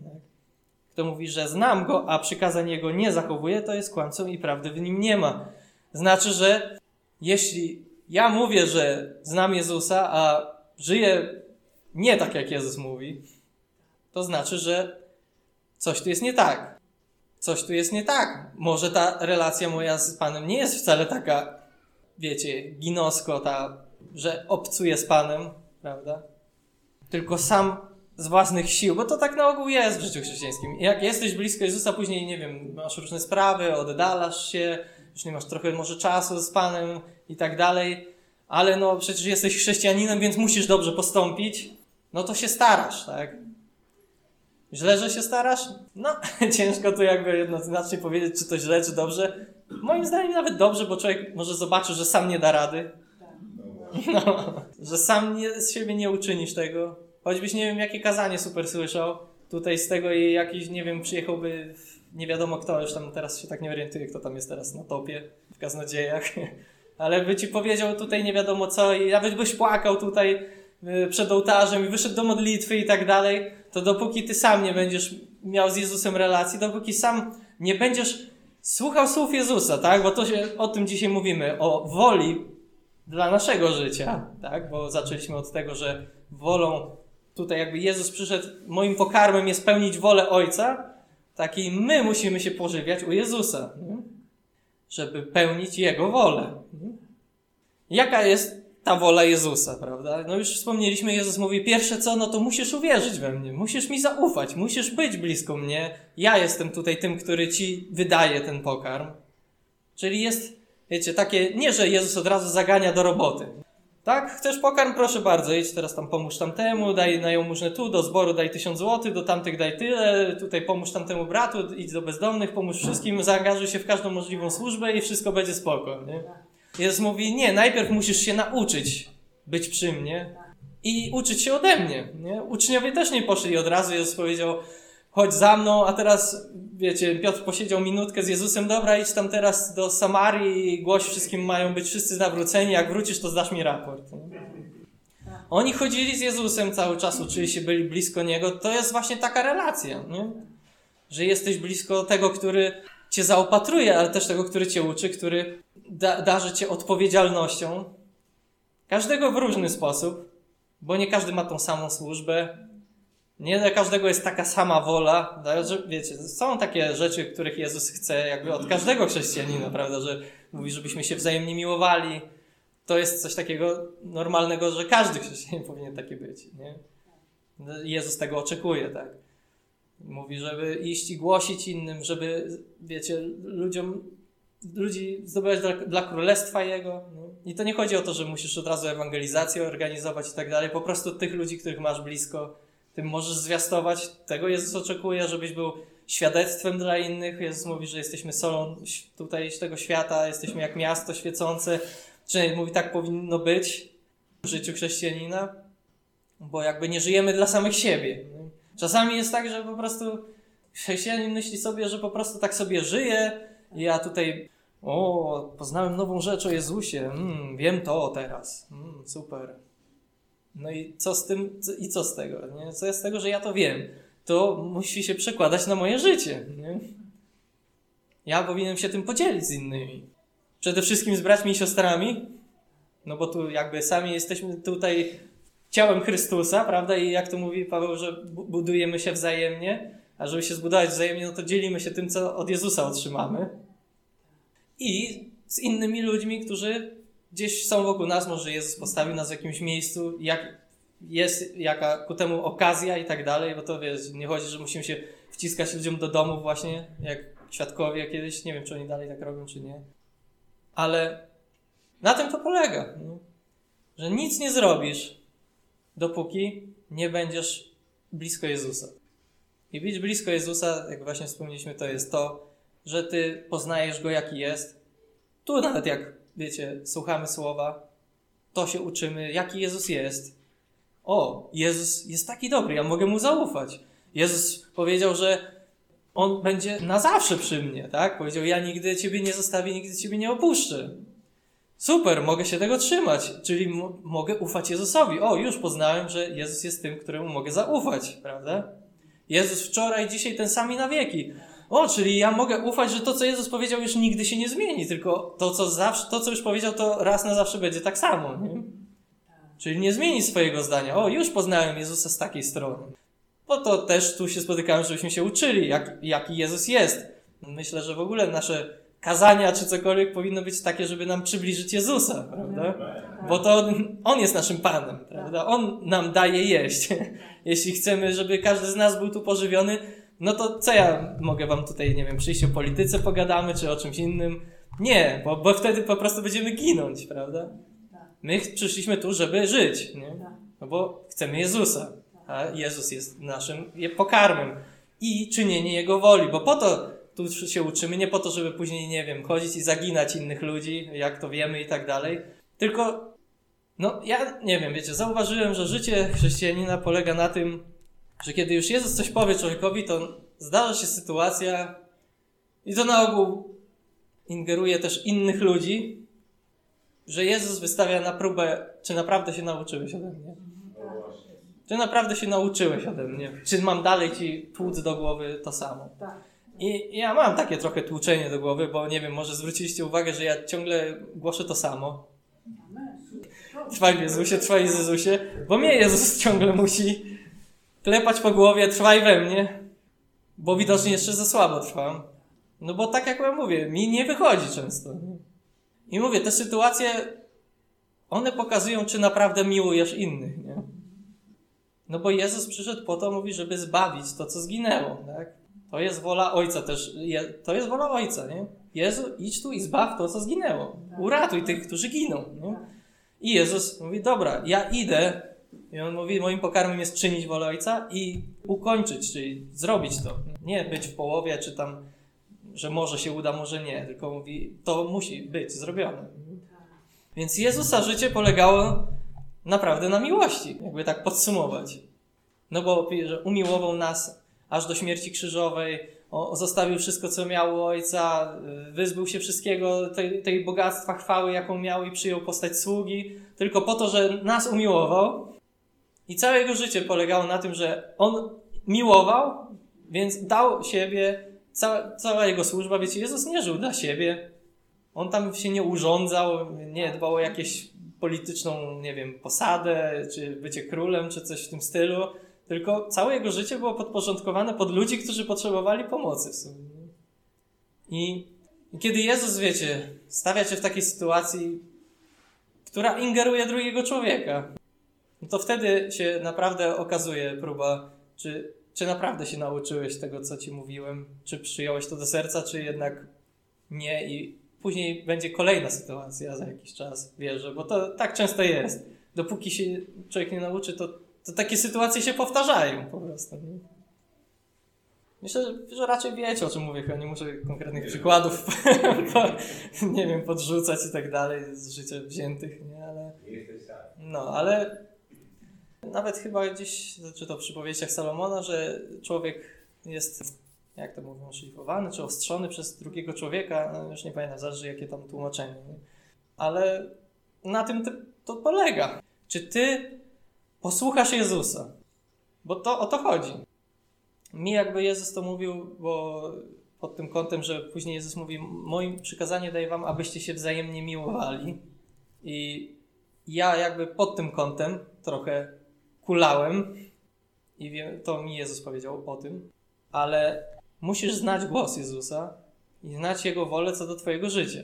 Kto mówi, że znam Go, a przykazań Jego nie zachowuje, to jest kłamcą i prawdy w nim nie ma. Znaczy, że jeśli ja mówię, że znam Jezusa, a żyję nie tak, jak Jezus mówi, to znaczy, że coś tu jest nie tak. Coś tu jest nie tak. Może ta relacja moja z Panem nie jest wcale taka, wiecie, ginosko, ta, że obcuję z Panem, prawda? Tylko sam z własnych sił, bo to tak na ogół jest w życiu chrześcijańskim. Jak jesteś blisko Jezusa, później, nie wiem, masz różne sprawy, oddalasz się, już nie masz trochę może czasu z Panem i tak dalej, ale no przecież jesteś chrześcijaninem, więc musisz dobrze postąpić, no to się starasz, tak? Źle, że się starasz? No, ciężko tu jakby jednoznacznie powiedzieć, czy to źle, czy dobrze. Moim zdaniem nawet dobrze, bo człowiek może zobaczy, że sam nie da rady. No, że sam nie, z siebie nie uczynisz tego. Choćbyś nie wiem, jakie kazanie super słyszał. Tutaj z tego i jakiś, nie wiem, przyjechałby nie wiadomo kto, już tam teraz się tak nie orientuję, kto tam jest teraz na topie w kaznodziejach. Ale by ci powiedział tutaj nie wiadomo co i nawet byś płakał tutaj przed ołtarzem i wyszedł do modlitwy i tak dalej, to dopóki ty sam nie będziesz miał z Jezusem relacji, dopóki sam nie będziesz słuchał słów Jezusa, tak? Bo to się, o tym dzisiaj mówimy, o woli dla naszego życia, tak? Bo zaczęliśmy od tego, że wolą, tutaj jakby Jezus przyszedł, moim pokarmem jest pełnić wolę Ojca, tak i my musimy się pożywiać u Jezusa, nie? Żeby pełnić Jego wolę. Nie? Jaka jest ta wola Jezusa, prawda? No już wspomnieliśmy, Jezus mówi, pierwsze co, no to musisz uwierzyć we mnie, musisz mi zaufać, musisz być blisko mnie, ja jestem tutaj tym, który ci wydaje ten pokarm. Czyli jest, wiecie, takie, nie, że Jezus od razu zagania do roboty. Tak? Chcesz pokarm? Proszę bardzo, idź teraz tam pomóż tamtemu, daj na jałmużnę tu, do zboru daj tysiąc złotych, do tamtych daj tyle, tutaj pomóż tamtemu bratu, idź do bezdomnych, pomóż wszystkim, zaangażuj się w każdą możliwą służbę i wszystko będzie spoko, nie? Jezus mówi, nie, najpierw musisz się nauczyć być przy mnie i uczyć się ode mnie, nie? Uczniowie też nie poszli od razu, Jezus powiedział, chodź za mną, a teraz, wiecie, Piotr posiedział minutkę z Jezusem, dobra, idź tam teraz do Samarii i głoś wszystkim, mają być wszyscy nawróceni, jak wrócisz, to zdasz mi raport. Nie? Oni chodzili z Jezusem cały czas, uczyli się, byli blisko Niego, to jest właśnie taka relacja, nie? Że jesteś blisko tego, który cię zaopatruje, ale też tego, który cię uczy, który da, darzy cię odpowiedzialnością. Każdego w różny sposób, bo nie każdy ma tą samą służbę. Nie dla każdego jest taka sama wola. Że, wiecie, są takie rzeczy, których Jezus chce jakby od każdego chrześcijanina, prawda, że mówi, żebyśmy się wzajemnie miłowali. To jest coś takiego normalnego, że każdy chrześcijanin powinien taki być, nie? Jezus tego oczekuje, tak? Mówi, żeby iść i głosić innym, żeby, wiecie, ludziom, ludzi zdobywać dla, dla królestwa Jego. Nie? I to nie chodzi o to, że musisz od razu ewangelizację organizować i tak dalej. Po prostu tych ludzi, których masz blisko, tym możesz zwiastować. Tego Jezus oczekuje, żebyś był świadectwem dla innych. Jezus mówi, że jesteśmy solą tutaj tego świata, jesteśmy jak miasto świecące. Czyli mówi, tak powinno być w życiu chrześcijanina, bo jakby nie żyjemy dla samych siebie. Czasami jest tak, że po prostu chrześcijanin myśli sobie, że po prostu tak sobie żyje. Ja tutaj, o, poznałem nową rzecz o Jezusie, mm, wiem to teraz, mm, super. No i co z tym, i co z tego? Nie? Co jest z tego, że ja to wiem? To musi się przekładać na moje życie. Nie? Ja powinienem się tym podzielić z innymi. Przede wszystkim z braćmi i siostrami, no bo tu jakby sami jesteśmy tutaj ciałem Chrystusa, prawda? I jak to mówi Paweł, że budujemy się wzajemnie, a żeby się zbudować wzajemnie, no to dzielimy się tym, co od Jezusa otrzymamy. I z innymi ludźmi, którzy gdzieś są wokół nas, może Jezus postawił nas w jakimś miejscu, jak jest jaka ku temu okazja i tak dalej, bo to wiesz, nie chodzi, że musimy się wciskać ludziom do domu właśnie, jak świadkowie kiedyś, nie wiem, czy oni dalej tak robią, czy nie. Ale na tym to polega, nie? Że nic nie zrobisz, dopóki nie będziesz blisko Jezusa. I być blisko Jezusa, jak właśnie wspomnieliśmy, to jest to, że ty poznajesz Go, jaki jest. Tu nawet jak, wiecie, słuchamy słowa, to się uczymy, jaki Jezus jest. O, Jezus jest taki dobry, ja mogę Mu zaufać. Jezus powiedział, że On będzie na zawsze przy mnie, tak? Powiedział, ja nigdy Ciebie nie zostawię, nigdy Ciebie nie opuszczę. Super, mogę się tego trzymać, czyli m- mogę ufać Jezusowi. O, już poznałem, że Jezus jest tym, któremu mogę zaufać, prawda? Jezus wczoraj, dzisiaj ten sam i na wieki. O, czyli ja mogę ufać, że to, co Jezus powiedział, już nigdy się nie zmieni, tylko to, co zawsze, to, co już powiedział, to raz na zawsze będzie tak samo, nie? Czyli nie zmieni swojego zdania. O, już poznałem Jezusa z takiej strony. Bo to też tu się spotykamy, żebyśmy się uczyli, jak, jaki Jezus jest. Myślę, że w ogóle nasze kazania czy cokolwiek powinno być takie, żeby nam przybliżyć Jezusa, prawda? Bo to On jest naszym Panem, prawda? On nam daje jeść. Jeśli chcemy, żeby każdy z nas był tu pożywiony, no to co ja mogę wam tutaj, nie wiem, przyjść o polityce pogadamy, czy o czymś innym? Nie, bo, bo wtedy po prostu będziemy ginąć, prawda? My przyszliśmy tu, żeby żyć, nie? No bo chcemy Jezusa, a Jezus jest naszym pokarmem i czynienie Jego woli, bo po to tu się uczymy, nie po to, żeby później, nie wiem, chodzić i zaginać innych ludzi, jak to wiemy i tak dalej, tylko, no ja nie wiem, wiecie, zauważyłem, że życie chrześcijanina polega na tym, że kiedy już Jezus coś powie człowiekowi, to zdarza się sytuacja i to na ogół ingeruje też innych ludzi, że Jezus wystawia na próbę, czy naprawdę się nauczyłeś ode mnie. Czy naprawdę się nauczyłeś ode mnie. Czy mam dalej ci tłuc do głowy to samo. I ja mam takie trochę tłuczenie do głowy, bo nie wiem, może zwróciliście uwagę, że ja ciągle głoszę to samo. Trwaj w Jezusie, trwaj w Jezusie, bo mnie Jezus ciągle musi klepać po głowie, trwaj we mnie, bo widocznie jeszcze za słabo trwam. No bo tak jak ja mówię, mi nie wychodzi często. I mówię, te sytuacje, one pokazują, czy naprawdę miłujesz innych, nie? No bo Jezus przyszedł po to, mówi, żeby zbawić to, co zginęło, tak? To jest wola Ojca też, je, to jest wola Ojca, nie? Jezu, idź tu i zbaw to, co zginęło. Uratuj tych, którzy giną, nie? I Jezus mówi, dobra, ja idę. I On mówi, moim pokarmem jest czynić wolę Ojca i ukończyć, czyli zrobić to. Nie być w połowie, czy tam, że może się uda, może nie. Tylko mówi, to musi być zrobione. Więc Jezusa życie polegało naprawdę na miłości, jakby tak podsumować. No bo że umiłował nas aż do śmierci krzyżowej, o, zostawił wszystko, co miał u Ojca, wyzbył się wszystkiego, tej, tej bogactwa chwały, jaką miał i przyjął postać sługi, tylko po to, że nas umiłował. I całe jego życie polegało na tym, że on miłował, więc dał siebie, cała, cała jego służba, wiecie, Jezus nie żył dla siebie. On tam się nie urządzał, nie dbał o jakieś polityczną, nie wiem, posadę, czy bycie królem, czy coś w tym stylu. Tylko całe jego życie było podporządkowane pod ludzi, którzy potrzebowali pomocy w sumie. I, i kiedy Jezus, wiecie, stawia cię w takiej sytuacji, która ingeruje drugiego człowieka, no to wtedy się naprawdę okazuje próba, czy, czy naprawdę się nauczyłeś tego, co ci mówiłem, czy przyjąłeś to do serca, czy jednak nie i później będzie kolejna sytuacja za jakiś czas, wierzę, bo to tak często jest. Dopóki się człowiek nie nauczy, to, to takie sytuacje się powtarzają po prostu. Nie? Myślę, że raczej wiecie, o czym mówię, chyba nie muszę konkretnych przykładów nie wiem, podrzucać i tak dalej z życia wziętych, nie, ale no, ale nawet chyba gdzieś, czy to w przypowieściach Salomona, że człowiek jest, jak to mówią, szlifowany, czy ostrzony przez drugiego człowieka, no już nie pamiętam, zależy jakie tam tłumaczenie, nie? Ale na tym to polega. Czy ty posłuchasz Jezusa? Bo to o to chodzi. Mi jakby Jezus to mówił, bo pod tym kątem, że później Jezus mówi, moim przykazanie daję wam, abyście się wzajemnie miłowali. I ja jakby pod tym kątem trochę kulałem i wiem, to mi Jezus powiedział o tym, ale musisz znać głos Jezusa i znać Jego wolę co do twojego życia.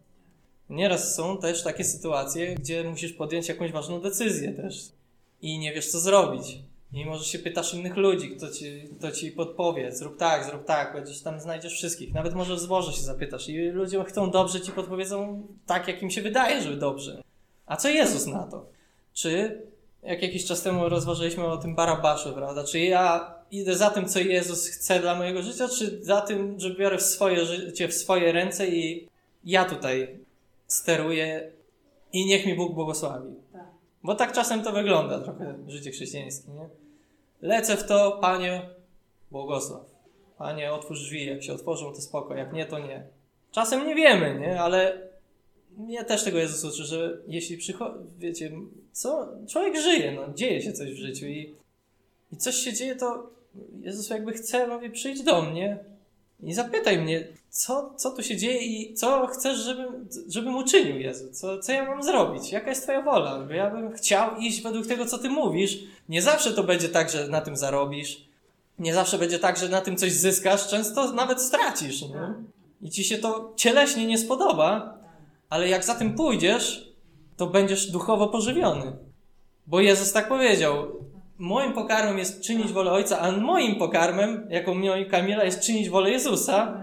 Nieraz są też takie sytuacje, gdzie musisz podjąć jakąś ważną decyzję też i nie wiesz co zrobić. I może się pytasz innych ludzi, kto ci, kto ci podpowie, zrób tak, zrób tak, bo gdzieś tam znajdziesz wszystkich. Nawet może w zborze się zapytasz i ludzie chcą dobrze, ci podpowiedzą tak, jak im się wydaje, żeby dobrze. A co Jezus na to? Czy, jak jakiś czas temu rozważaliśmy o tym Barabaszu, prawda? Czy ja idę za tym, co Jezus chce dla mojego życia, czy za tym, że biorę w swoje życie w swoje ręce i ja tutaj steruję i niech mi Bóg błogosławi. Bo tak czasem to wygląda trochę życie chrześcijańskie, nie? Lecę w to, Panie, błogosław. Panie, otwórz drzwi, jak się otworzą, to spoko, jak nie, to nie. Czasem nie wiemy, nie? Ale mnie też tego Jezus uczy, że jeśli przychodzi, wiecie, co? Człowiek żyje, no, dzieje się coś w życiu i, i coś się dzieje, to Jezus jakby chce, mówi, przyjdź do mnie i zapytaj mnie, co, co tu się dzieje i co chcesz, żebym, żebym uczynił, Jezu? Co, co ja mam zrobić? Jaka jest Twoja wola? Bo ja bym chciał iść według tego, co Ty mówisz. Nie zawsze to będzie tak, że na tym zarobisz. Nie zawsze będzie tak, że na tym coś zyskasz. Często nawet stracisz. Nie? I Ci się to cieleśnie nie spodoba, ale jak za tym pójdziesz, to będziesz duchowo pożywiony. Bo Jezus tak powiedział. Moim pokarmem jest czynić wolę Ojca, a moim pokarmem, jako mnie i Kamila, jest czynić wolę Jezusa.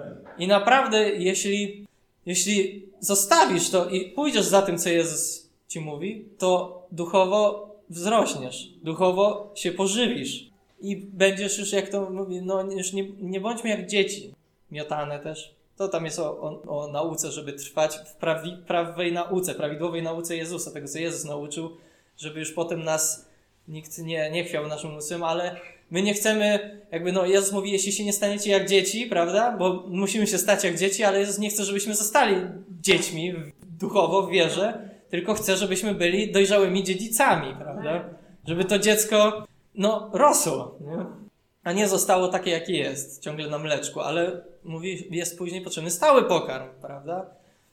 I naprawdę, jeśli, jeśli zostawisz to i pójdziesz za tym, co Jezus ci mówi, to duchowo wzrośniesz, duchowo się pożywisz i będziesz już, jak to mówi, no już nie, nie bądźmy jak dzieci, miotane też. To tam jest o, o, o nauce, żeby trwać w prawi, prawej nauce, prawidłowej nauce Jezusa, tego, co Jezus nauczył, żeby już potem nas nikt nie, nie chwiał naszym umysłem, ale my nie chcemy, jakby no Jezus mówi, jeśli się nie staniecie jak dzieci, prawda, bo musimy się stać jak dzieci, ale Jezus nie chce, żebyśmy zostali dziećmi duchowo w wierze, tylko chce, żebyśmy byli dojrzałymi dziedzicami, prawda, żeby to dziecko, no, rosło, nie? A nie zostało takie, jakie jest, ciągle na mleczku, ale mówi, jest później potrzebny stały pokarm, prawda.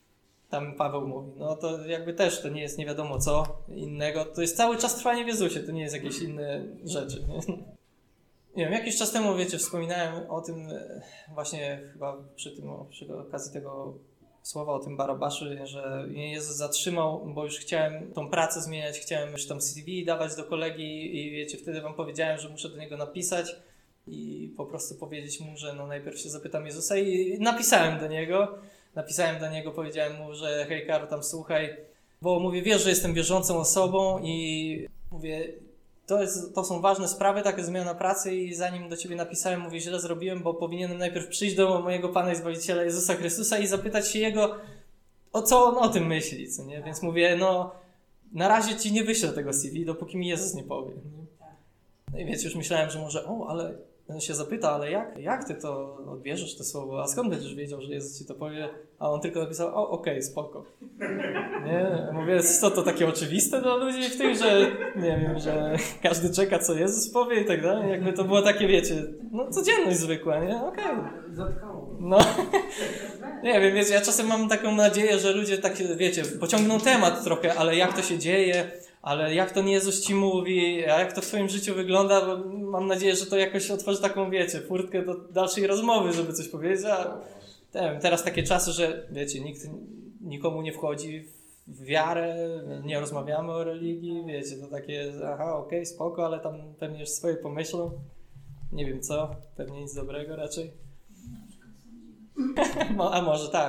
Tam Paweł mówi, no to jakby też to nie jest nie wiadomo co innego, to jest cały czas trwanie w Jezusie, to nie jest jakieś inne rzeczy, nie? Nie wiem, jakiś czas temu, wiecie, wspominałem o tym właśnie chyba przy tym, przy okazji tego słowa o tym Barabaszu, że mnie Jezus zatrzymał, bo już chciałem tą pracę zmieniać, chciałem już tam C V dawać do kolegi i wiecie, wtedy wam powiedziałem, że muszę do niego napisać i po prostu powiedzieć mu, że no najpierw się zapytam Jezusa i napisałem do niego, napisałem do niego, powiedziałem mu, że hej Karol, tam słuchaj, bo mówię, wiesz, że jestem wierzącą osobą i mówię, To, jest, to są ważne sprawy, taka zmiana pracy i zanim do Ciebie napisałem, mówię, źle zrobiłem, bo powinienem najpierw przyjść do mojego Pana i Zbawiciela Jezusa Chrystusa i zapytać się Jego, o co On o tym myśli, co nie? Więc mówię, no na razie Ci nie wyślę tego C V, dopóki mi Jezus nie powie. No i wiecie, już myślałem, że może, o, ale on się zapyta, ale jak, jak Ty to odbierzesz, to słowo, a skąd będziesz wiedział, że Jezus Ci to powie? A on tylko napisał, o, okej, okay, spoko. Nie? Mówię, co to takie oczywiste dla ludzi w tym, że nie wiem, że każdy czeka, co Jezus powie i tak dalej. Jakby to było takie, wiecie, no codzienność zwykła, nie? Okej. Okay. No, nie wiem, wiecie, ja czasem mam taką nadzieję, że ludzie tak, wiecie, pociągną temat trochę, ale jak to się dzieje, ale jak to nie Jezus ci mówi, a jak to w twoim życiu wygląda, bo mam nadzieję, że to jakoś otworzy taką, wiecie, furtkę do dalszej rozmowy, żeby coś powiedzieć, a wiem, teraz takie czasy, że wiecie, nikt nikomu nie wchodzi w wiarę, nie rozmawiamy o religii, wiecie, to takie, aha, okej, okay, spoko, ale tam pewnie już swoje pomyślą, nie wiem co, pewnie nic dobrego raczej. A może tak,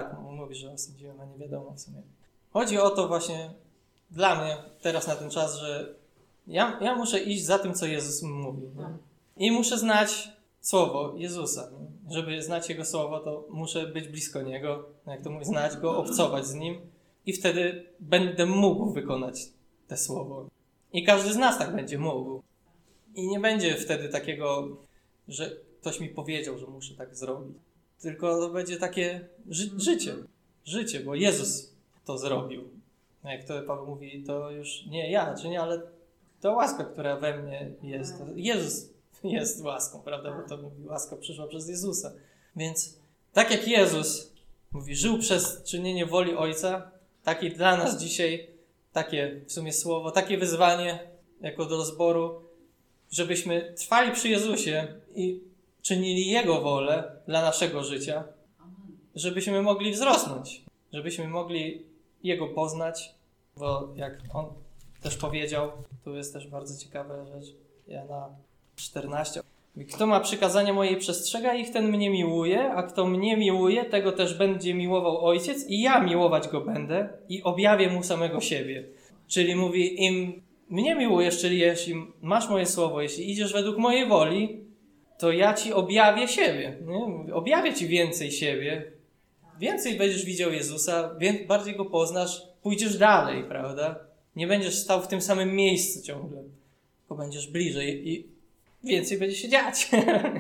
mówi, że osądziłem, a nie wiadomo w sumie. Chodzi o to właśnie dla mnie teraz na ten czas, że ja, ja muszę iść za tym, co Jezus mi mówi. Nie? I muszę znać słowo Jezusa. Nie? Żeby znać Jego słowo, to muszę być blisko Niego, jak to mówię, znać Go, obcować z Nim i wtedy będę mógł wykonać te słowo. I każdy z nas tak będzie mógł. I nie będzie wtedy takiego, że ktoś mi powiedział, że muszę tak zrobić. Tylko to będzie takie ży- życie. Życie, bo Jezus to zrobił. Jak to Paweł mówi, to już nie ja, czy nie, ale to łaska, która we mnie jest. To Jezus jest łaską, prawda? Bo to mówi, łaska przyszła przez Jezusa. Więc tak jak Jezus mówi, żył przez czynienie woli Ojca, tak i dla nas dzisiaj takie w sumie słowo, takie wyzwanie jako do zboru, żebyśmy trwali przy Jezusie i czynili Jego wolę dla naszego życia, żebyśmy mogli wzrosnąć, żebyśmy mogli Jego poznać, bo jak On też powiedział, tu jest też bardzo ciekawa rzecz, Jana czternaście. Kto ma przykazania moje i przestrzega ich, ten mnie miłuje, a kto mnie miłuje, tego też będzie miłował Ojciec i ja miłować go będę i objawię mu samego siebie. Czyli mówi, im mnie miłujesz, czyli jeśli masz moje słowo, jeśli idziesz według mojej woli, to ja ci objawię siebie. Nie? Objawię ci więcej siebie. Więcej będziesz widział Jezusa, bardziej Go poznasz, pójdziesz dalej, prawda? Nie będziesz stał w tym samym miejscu ciągle, tylko będziesz bliżej i więcej będzie się dziać.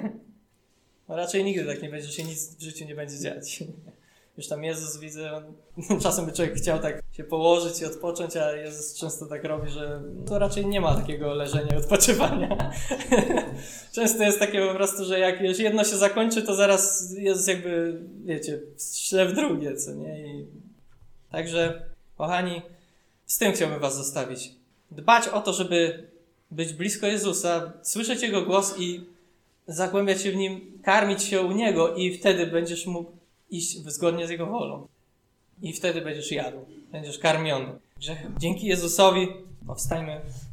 No raczej nigdy tak nie będzie, że się nic w życiu nie będzie dziać. Już tam Jezus, widzę, on, czasem by człowiek chciał tak się położyć i odpocząć, a Jezus często tak robi, że to raczej nie ma takiego leżenia i odpoczywania. Często jest takie po prostu, że jak już jedno się zakończy, to zaraz Jezus jakby, wiecie, śle w drugie, co nie? I także, kochani, z tym chciałbym was zostawić. Dbać o to, żeby być blisko Jezusa, słyszeć Jego głos i zagłębiać się w Nim, karmić się u Niego i wtedy będziesz mógł iść zgodnie z Jego wolą. I wtedy będziesz jadł, będziesz karmiony. Dzięki Jezusowi powstajmy.